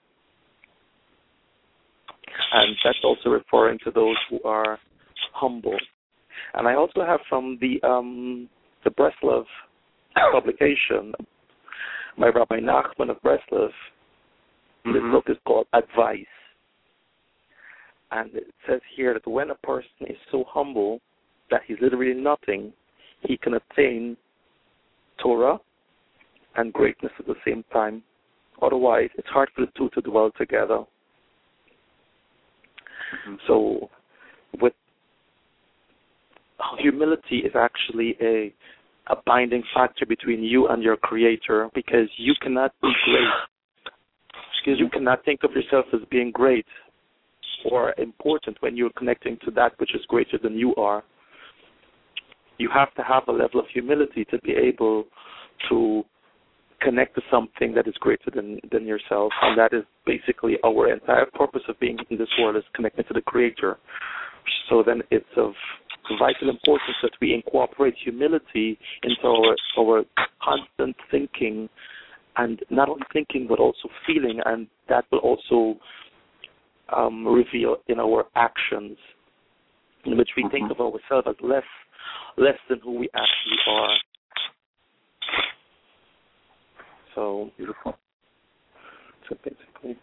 [SPEAKER 3] And that's also referring to those who are humble. And I also have from the um, the Breslov publication, by Rabbi Nachman of Breslov, mm-hmm. This book is called Advice. And it says here that when a person is so humble that he's literally nothing, he can attain Torah and greatness at the same time. Otherwise, it's hard for the two to dwell together. Mm-hmm. So, with humility is actually a a binding factor between you and your Creator, because you cannot be great. Excuse you me. cannot think of yourself as being great or important when you're connecting to that which is greater than you are. You have to have a level of humility to be able to connect to something that is greater than, than yourself, and that is basically our entire purpose of being in this world, is connecting to the Creator. So then it's of vital importance that we incorporate humility into our, our constant thinking, and not only thinking but also feeling, and that will also um, reveal in our actions, in which we mm-hmm. think of ourselves as less less than who we actually are. So beautiful. So basically.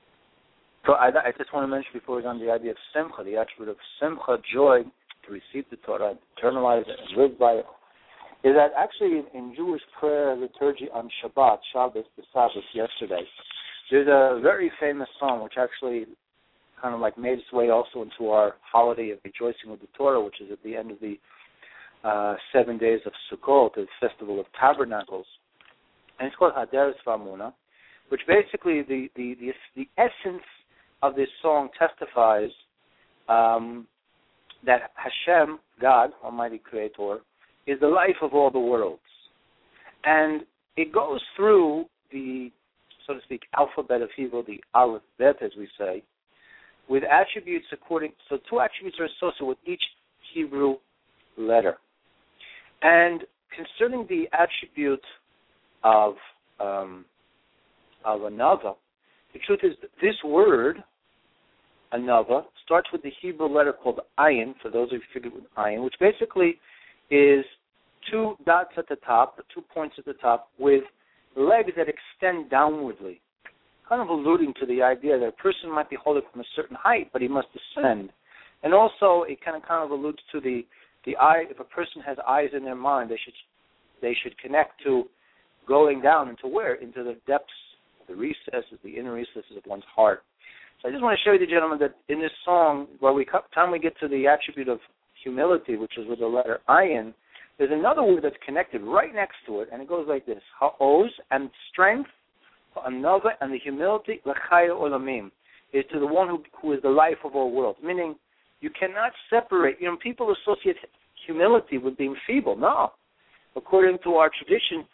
[SPEAKER 2] So I, I just want to mention before we're on the idea of simcha, the attribute of simcha, joy, to receive the Torah, internalize it, and live by it, is that actually in Jewish prayer liturgy on Shabbat, Shabbos, the Sabbath, yesterday, there's a very famous song which actually kind of like made its way also into our holiday of rejoicing with the Torah, which is at the end of the uh, seven days of Sukkot, the Festival of Tabernacles. And it's called Haderes Vamuna, which basically the, the, the, the essence of this song testifies um, that Hashem, God, Almighty Creator, is the life of all the worlds. And it goes through the, so to speak, alphabet of Hebrew, the Aleph Bet, as we say, with attributes according, so two attributes are associated with each Hebrew letter. And concerning the attribute of um, of anava, the truth is that this word, anava, starts with the Hebrew letter called ayin, for those of you who figured with ayin, which basically is two dots at the top, two points at the top, with legs that extend downwardly, kind of alluding to the idea that a person might be holding from a certain height, but he must descend. And also, it kind of kind of alludes to the the eye. If a person has eyes in their mind, they should they should connect to going down into where? Into the depths, the recesses, the inner recesses of one's heart. So I just want to show you, the gentlemen, that in this song, where we time we get to the attribute of humility, which is with the letter ayin, there's another word that's connected right next to it, and it goes like this: ha'oz, and strength, anava, and the humility, l'chaya olamim, is to the one who, who is the life of all worlds. Meaning, you cannot separate. You know, people associate humility with being feeble. No, according to our tradition,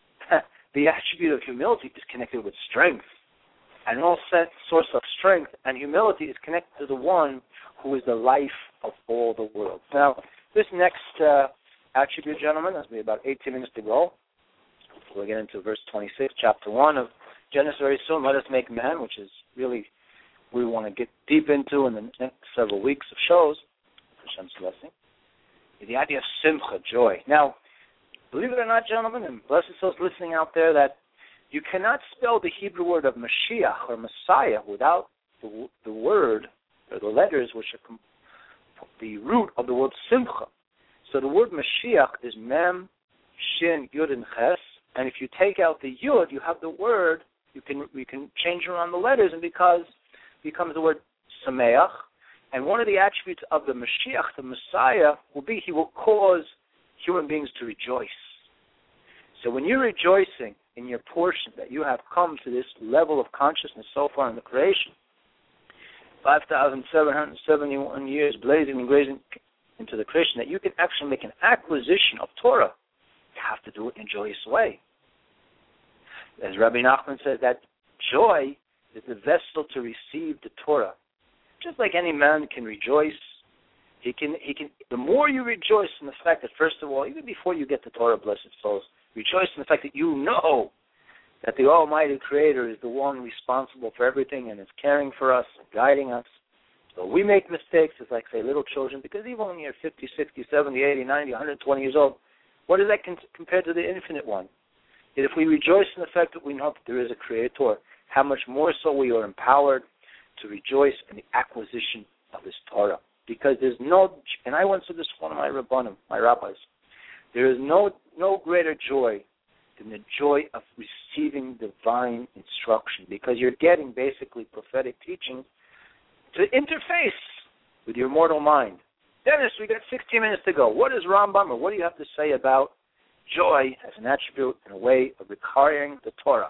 [SPEAKER 2] the attribute of humility is connected with strength, and all set source of strength and humility is connected to the one who is the life of all the world. Now, this next uh, attribute, gentlemen, there's be about eighteen minutes to go. We'll get into verse twenty-six, chapter one of Genesis very soon. Let us make man, which is really we want to get deep into in the next several weeks of shows. Hashem's blessing. The idea of simcha, joy. Now, Believe it or not, gentlemen, and blessed souls listening out there, that you cannot spell the Hebrew word of Mashiach or Messiah without the, the word or the letters which are com- the root of the word Simcha. So the word Mashiach is Mem, Shin, Yud, and Ches. And if you take out the Yud, you have the word. You can you can change around the letters, and because it becomes the word Sameach. And one of the attributes of the Mashiach, the Messiah, will be he will cause human beings to rejoice. So when you're rejoicing in your portion that you have come to this level of consciousness so far in the creation, five thousand seven hundred seventy-one years blazing and grazing into the creation, that you can actually make an acquisition of Torah, you have to do it in a joyous way. As Rabbi Nachman says, that joy is the vessel to receive the Torah. Just like any man can rejoice, he can, he can. The more you rejoice in the fact that, first of all, even before you get the Torah, blessed souls, rejoice in the fact that you know that the Almighty Creator is the one responsible for everything and is caring for us, guiding us. So we make mistakes, it's like, say, little children, because even when you're fifty, sixty, seventy, eighty, ninety, one hundred twenty years old, what is that con- compared to the infinite one? Yet if we rejoice in the fact that we know that there is a Creator, how much more so we are empowered to rejoice in the acquisition of His Torah. Because there's no, and I once said this to one of my rabbanim, my rabbis, there is no no greater joy than the joy of receiving divine instruction, because you're getting basically prophetic teaching to interface with your mortal mind. Dennis, we got sixteen minutes to go. What is Rambam, or what do you have to say about joy as an attribute and a way of acquiring the Torah?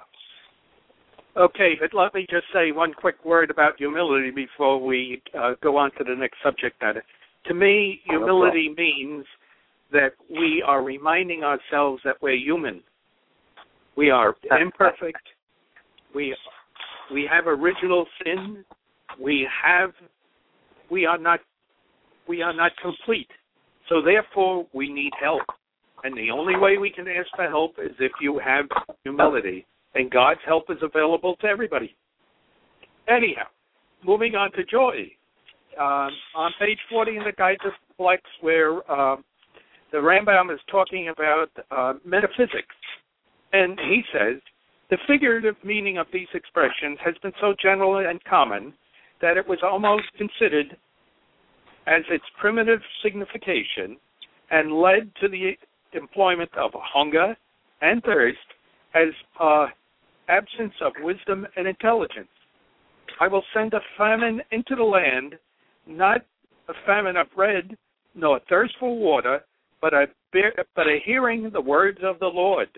[SPEAKER 4] Okay, but let me just say one quick word about humility before we uh, go on to the next subject matter. To me, humility means that we are reminding ourselves that we're human. We are imperfect. We we have original sin. We have we are not we are not complete. So therefore, we need help. And the only way we can ask for help is if you have humility. And God's help is available to everybody. Anyhow, moving on to joy. Um, on page forty in the Guide to Flex, where uh, the Rambam is talking about uh, metaphysics. And he says, the figurative meaning of these expressions has been so general and common that it was almost considered as its primitive signification and led to the employment of hunger and thirst as uh, absence of wisdom and intelligence. I will send a famine into the land, not a famine of bread, nor thirst for water, but a, but a hearing the words of the Lord.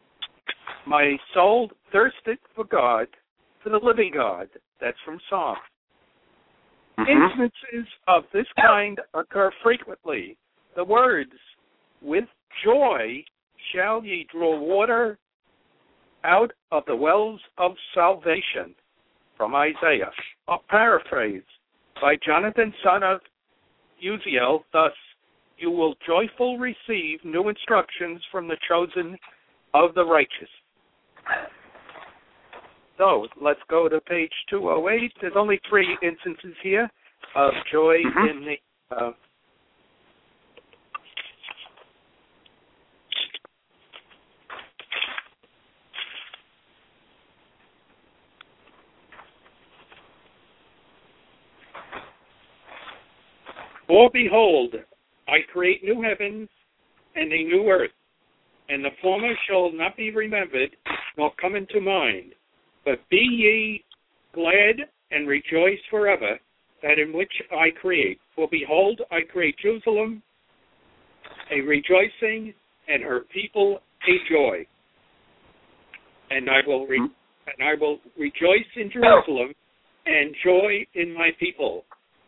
[SPEAKER 4] My soul thirsted for God, for the living God. That's from Psalm. Mm-hmm. Instances of this kind occur frequently. The words, with joy shall ye draw water out of the wells of salvation, from Isaiah, a paraphrase by Jonathan, son of Uziel. Thus, you will joyful receive new instructions from the chosen of the righteous. So, let's go to page two oh eight. There's only three instances here of joy mm-hmm. in the uh, For behold, I create new heavens and a new earth, and the former shall not be remembered, nor come into mind. But be ye glad and rejoice forever, that in which I create. For behold, I create Jerusalem a rejoicing, and her people a joy. And I will re- and I will rejoice in Jerusalem, and joy in my people.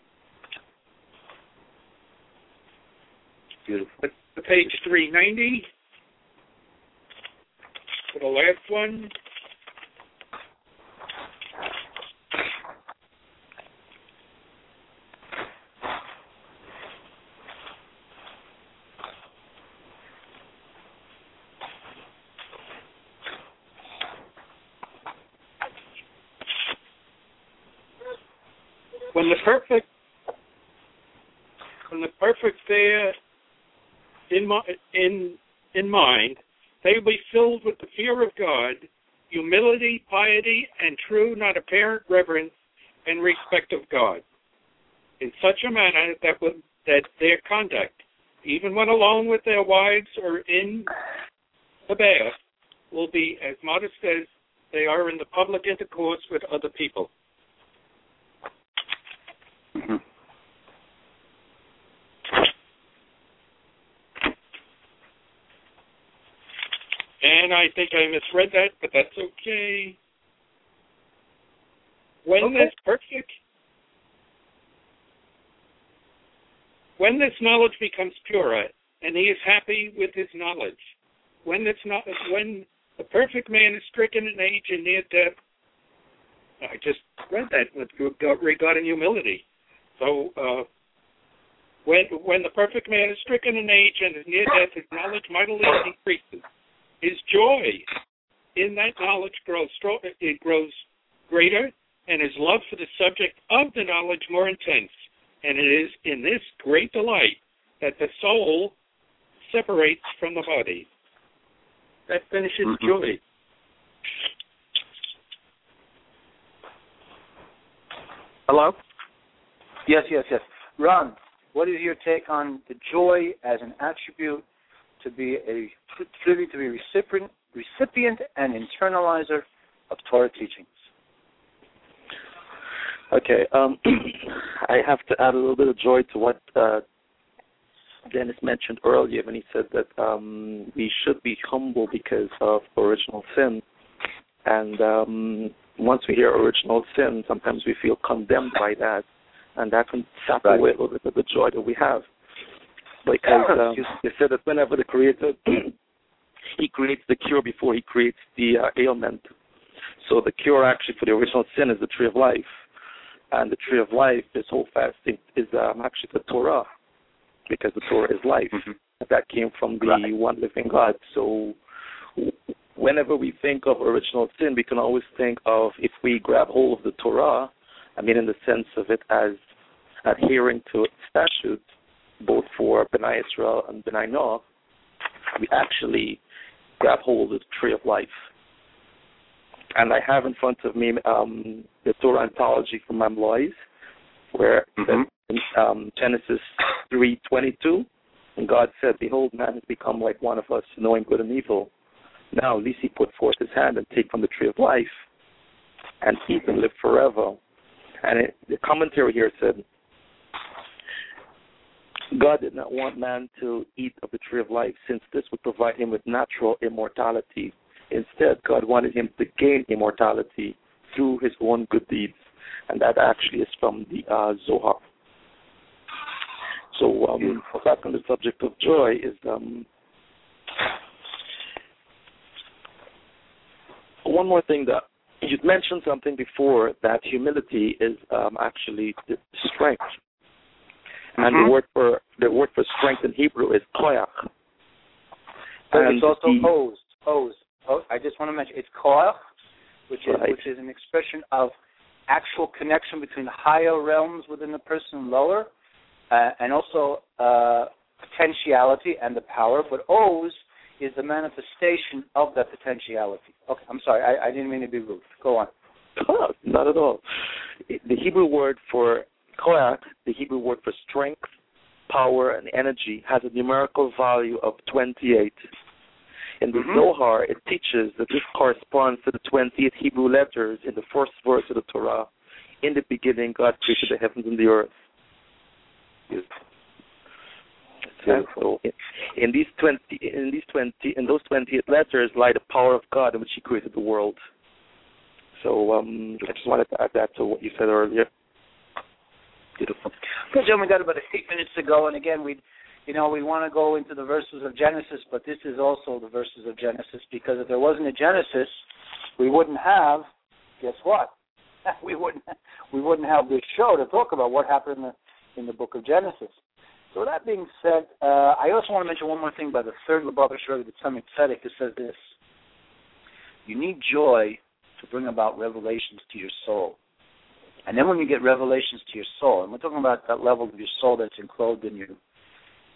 [SPEAKER 4] Beautiful. Page three ninety, for the last one. When the perfect, when the perfect there in my, in in mind, they will be filled with the fear of God, humility, piety, and true, not apparent reverence and respect of God, in such a manner that, would, that their conduct, even when alone with their wives or in the bath, will be as modest as they are in the public intercourse with other people.
[SPEAKER 2] Mm-hmm.
[SPEAKER 4] And I think I misread that, but that's okay. When
[SPEAKER 2] okay.
[SPEAKER 4] this perfect, when this knowledge becomes pure, and he is happy with his knowledge, when this not, when the perfect man is stricken in age and near death, I just read that with regarding humility. So uh, when when the perfect man is stricken in age and is near death, his knowledge mightily increases. His joy in that knowledge grows strong, it grows greater, and his love for the subject of the knowledge more intense. And it is in this great delight that the soul separates from the body. That finishes mm-hmm. joy.
[SPEAKER 2] Hello? Yes, yes, yes. Ron, what is your take on the joy as an attribute to be a truly to be recipient, recipient and internalizer of Torah teachings?
[SPEAKER 3] Okay, um, I have to add a little bit of joy to what uh, Dennis mentioned earlier when he said that um, we should be humble because of original sin. And um, once we hear original sin, sometimes we feel condemned by that, and that can sap
[SPEAKER 2] right.
[SPEAKER 3] away a little bit of the joy that we have. Because um, they said that whenever the Creator, he creates the cure before he creates the uh, ailment. So the cure actually for the original sin is the tree of life. And the tree of life, this whole fasting, is um, actually the Torah, because the Torah is life. Mm-hmm. That came from the right. one living God. So whenever we think of original sin, we can always think of, if we grab hold of the Torah, I mean in the sense of it as adhering to statutes, both for B'nai Israel and B'nai Noach, we actually grab hold of the tree of life. And I have in front of me um, the Torah anthology from Mam Lois, where mm-hmm. in um, Genesis three twenty-two, and God said, "Behold, man has become like one of us, knowing good and evil. Now, lest he put forth his hand and take from the tree of life, and eat and live forever." And it, the commentary here said, God did not want man to eat of the tree of life, since this would provide him with natural immortality. Instead, God wanted him to gain immortality through his own good deeds. And that actually is from the uh, Zohar. So um, back on the subject of joy is um, one more thing that you'd mentioned something before, that humility is um, actually the strength. Mm-hmm. And the word for the word for strength in Hebrew is koyach.
[SPEAKER 2] But and it's also the, oz. Oz. Oh, I just want to mention it's koach, which is
[SPEAKER 3] right.
[SPEAKER 2] which is an expression of actual connection between higher realms within the person and lower, uh, and also uh, potentiality and the power. But oz is the manifestation of that potentiality. Okay, I'm sorry, I, I didn't mean to be rude. Go on.
[SPEAKER 3] Oh, not at all. The Hebrew word for koach, the Hebrew word for strength, power, and energy, has a numerical value of twenty-eight. In the mm-hmm. Zohar, it teaches that this corresponds to the twenty-eight Hebrew letters in the first verse of the Torah. In the beginning, God created the heavens and the earth. Yes. So in, in these twenty, in these twenty, in those twenty-eight letters lie the power of God in which He created the world. So um, I just wanted to add that to what you said earlier.
[SPEAKER 2] Beautiful. Good, gentlemen. We got about eight minutes to go, and again, we. You know, we want to go into the verses of Genesis, but this is also the verses of Genesis, because if there wasn't a Genesis, we wouldn't have, guess what? We wouldn't we wouldn't have this show to talk about what happened in the, in the book of Genesis. So that being said, uh, I also want to mention one more thing by the third Lubavitch Rebbe, the Tzemach Tzedek, that says this: you need joy to bring about revelations to your soul. And then when you get revelations to your soul, and we're talking about that level of your soul that's enclosed in you,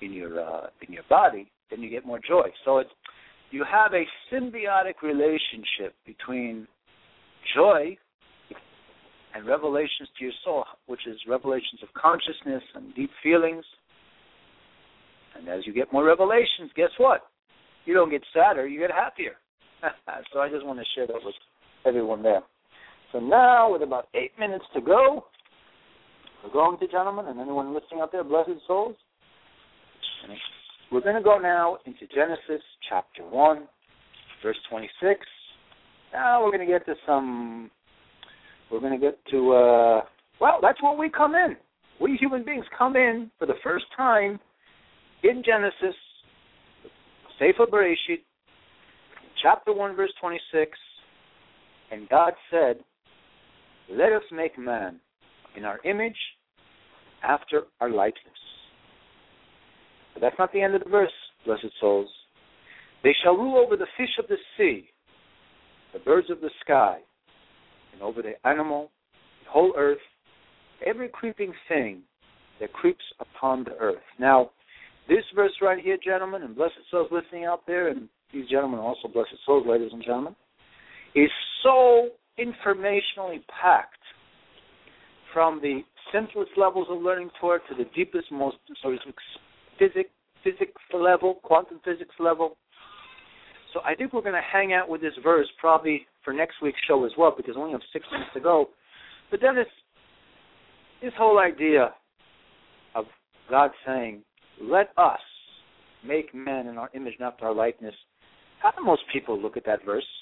[SPEAKER 2] in your uh, in your body, then you get more joy. So it's you have a symbiotic relationship between joy and revelations to your soul, which is revelations of consciousness and deep feelings. And as you get more revelations, guess what? You don't get sadder, you get happier. So I just want to share that with everyone there. So now, with about eight minutes to go, we're going to, gentlemen, and anyone listening out there, blessed souls, we're going to go now into Genesis chapter one, verse twenty-six. Now we're going to get to some, we're going to get to, uh, well, that's where we come in. We human beings come in for the first time in Genesis, Sefer Bereshit, chapter one, verse twenty-six, and God said, let us make man in our image after our likeness. But that's not the end of the verse, blessed souls. They shall rule over the fish of the sea, the birds of the sky, and over the animal, the whole earth, every creeping thing that creeps upon the earth. Now, this verse right here, gentlemen, and blessed souls listening out there, and these gentlemen are also blessed souls, ladies and gentlemen, is so informationally packed from the simplest levels of learning Torah to the deepest, most sort of physics, physics level, quantum physics level. So I think we're going to hang out with this verse probably for next week's show as well, because we only have six minutes to go. But then it's this whole idea of God saying, let us make man in our image and after our likeness. How do most people look at that verse?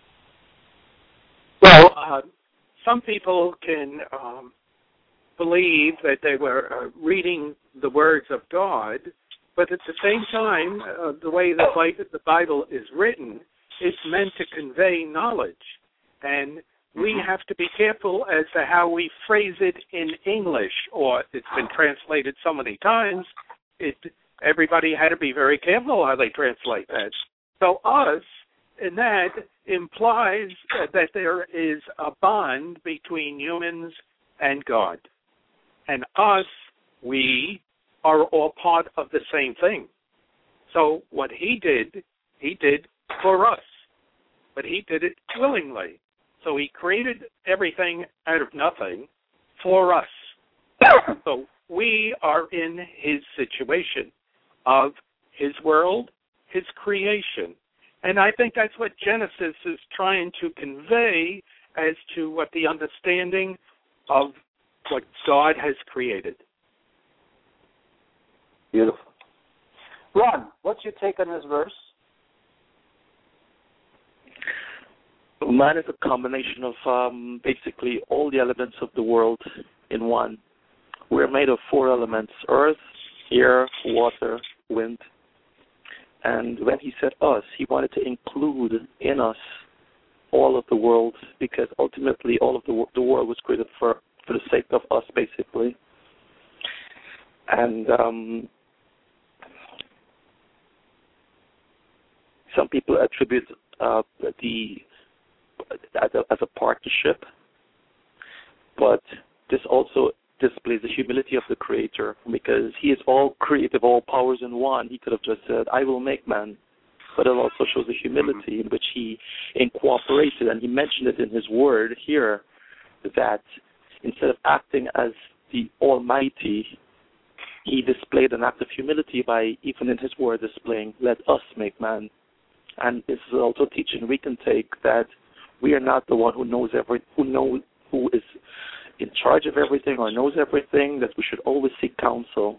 [SPEAKER 4] Well, uh, some people can um, believe that they were uh, reading the words of God, but at the same time, uh, the way the, the Bible is written, it's meant to convey knowledge. And we have to be careful as to how we phrase it in English, or it's been translated so many times, it, everybody had to be very careful how they translate that. So us, and that implies that there is a bond between humans and God. And us, we, are all part of the same thing. So what he did, he did for us. But he did it willingly. So he created everything out of nothing for us. So we are in his situation of his world, his creation. And I think that's what Genesis is trying to convey as to what the understanding of what God has created.
[SPEAKER 2] Beautiful. Ron, what's your take on this verse?
[SPEAKER 3] Man is a combination of um, basically all the elements of the world in one. We're made of four elements: earth, air, water, wind. And when he said us, he wanted to include in us all of the world, because ultimately all of the, the world was created for, for the sake of us, basically. And um, some people attribute uh, the as a, as a partnership, but this also displays the humility of the Creator, because he is all creative, all powers in one. He could have just said, I will make man. But it also shows the humility in which he incorporated, and he mentioned it in his word here, that instead of acting as the Almighty, he displayed an act of humility by, even in his word, displaying, let us make man. And this is also teaching we can take that we are not the one who knows every, who know, who is in charge of everything or knows everything, that we should always seek counsel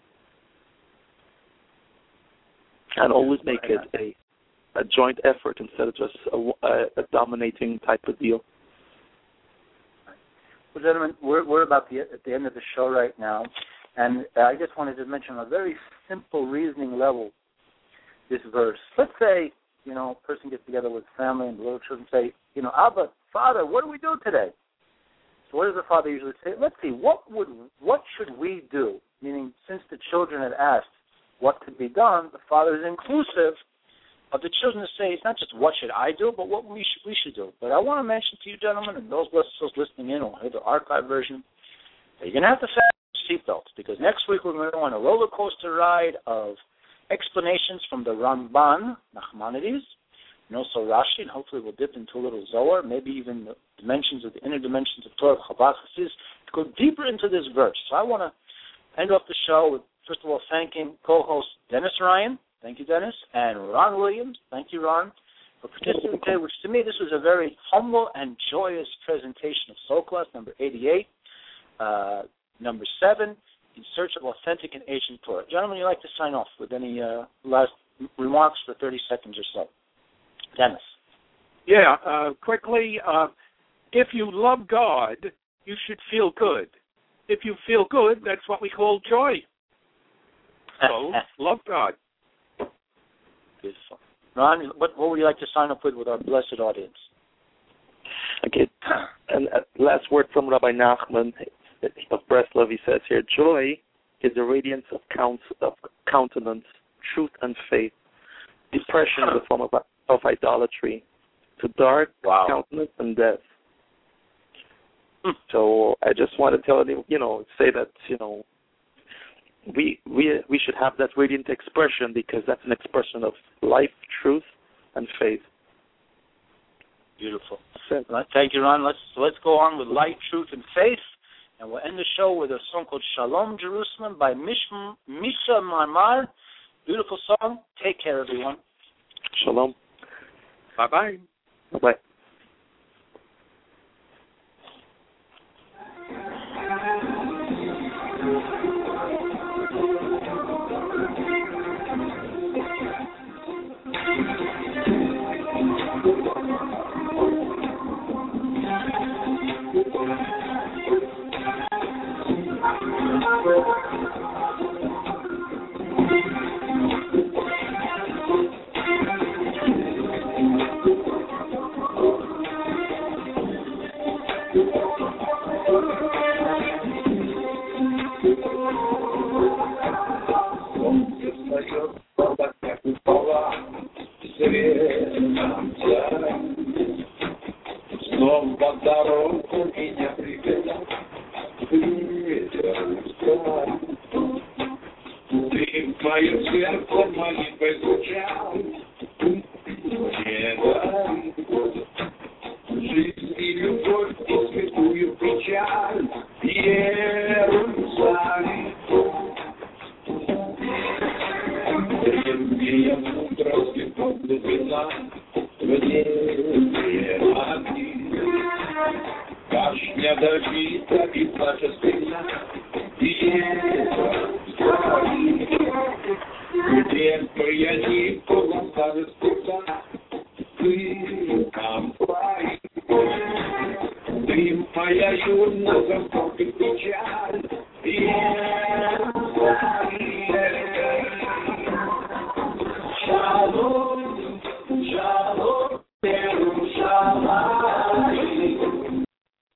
[SPEAKER 3] and always make it a, a joint effort instead of just a, a, a dominating type of deal.
[SPEAKER 2] Well, gentlemen, we're, we're about the, at the end of the show right now, and I just wanted to mention on a very simple reasoning level this verse. Let's say, you know, a person gets together with family and the little children say, you know, Abba, Father, what do we do today? So what does the father usually say? Let's see, what would what should we do? Meaning, since the children had asked what could be done, the father is inclusive of the children to say, it's not just what should I do, but what we should, we should do. But I want to mention to you, gentlemen, and those listening in or the archive version, that you're going to have to fasten your seatbelts, because next week we're going to go on a roller coaster ride of explanations from the Ramban, Nachmanides, and also Rashi, and hopefully we'll dip into a little Zohar, maybe even the dimensions of the inner dimensions of Torah, Chabad, Hasidus, to go deeper into this verse. So I want to end off the show with, first of all, thanking co-host Dennis Ryan. Thank you, Dennis. And Ron Williams. Thank you, Ron, for participating today, which to me, this was a very humble and joyous presentation of Soul Class number eighty-eight, uh, number seven, In Search of Authentic and Ancient Torah. Gentlemen, you'd like to sign off with any uh, last remarks for thirty seconds or so? Dennis.
[SPEAKER 4] Yeah, uh, quickly, uh, if you love God, you should feel good. If you feel good, that's what we call joy. So, love God.
[SPEAKER 2] Beautiful. Ron, what, what would you like to sign up with with our blessed audience?
[SPEAKER 3] Okay, and uh, last word from Rabbi Nachman of Breslov. He says here, joy is the radiance of, count, of countenance, truth and faith. Depression is a form of, of idolatry. To dark
[SPEAKER 2] wow.
[SPEAKER 3] countenance and death. So I just want to tell you, you know, say that, you know, we we we should have that radiant expression because that's an expression of life, truth, and faith.
[SPEAKER 2] Beautiful. Thank you, Ron. Let's let's go on with light, truth, and faith, and we'll end the show with a song called Shalom Jerusalem by Mish- Misha Marmar. Beautiful song. Take care, everyone.
[SPEAKER 3] Shalom.
[SPEAKER 4] Bye-bye.
[SPEAKER 3] Bye-bye.
[SPEAKER 5] Снова дорогу меня привела, ветер устала. Ты в моем сердце молитвой звучал, не дай жизнь и любовь и святую печаль, Иерусалим. Древняя мудрость подлубина, Древняя магия. Башня Давида и плача спина, Иерусалим. Где твоя нитка ломала спута, ты там твои. Ты моя юность, замкнутый печаль, Иерусалим.